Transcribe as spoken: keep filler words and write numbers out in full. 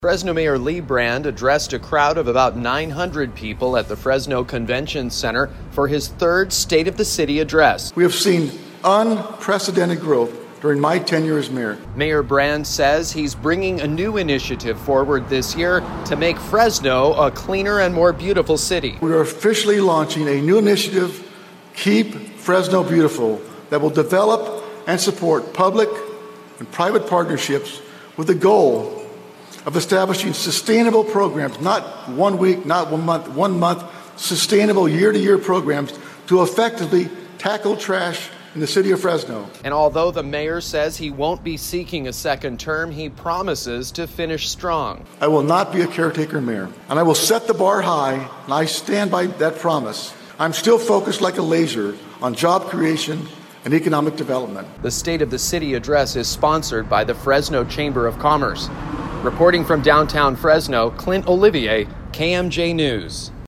Fresno Mayor Lee Brand addressed a crowd of about nine hundred people at the Fresno Convention Center for his third State of the City address. We have seen unprecedented growth during my tenure as mayor. Mayor Brand says he's bringing a new initiative forward this year to make Fresno a cleaner and more beautiful city. We are officially launching a new initiative, Keep Fresno Beautiful, that will develop and support public and private partnerships with the goal of establishing sustainable programs, not one week, not one month, one month, sustainable year-to-year programs to effectively tackle trash in the city of Fresno. And although the mayor says he won't be seeking a second term, he promises to finish strong. I will not be a caretaker mayor, and I will set the bar high, and I stand by that promise. I'm still focused like a laser on job creation and economic development. The State of the City address is sponsored by the Fresno Chamber of Commerce. Reporting from downtown Fresno, Clint Olivier, K M J News.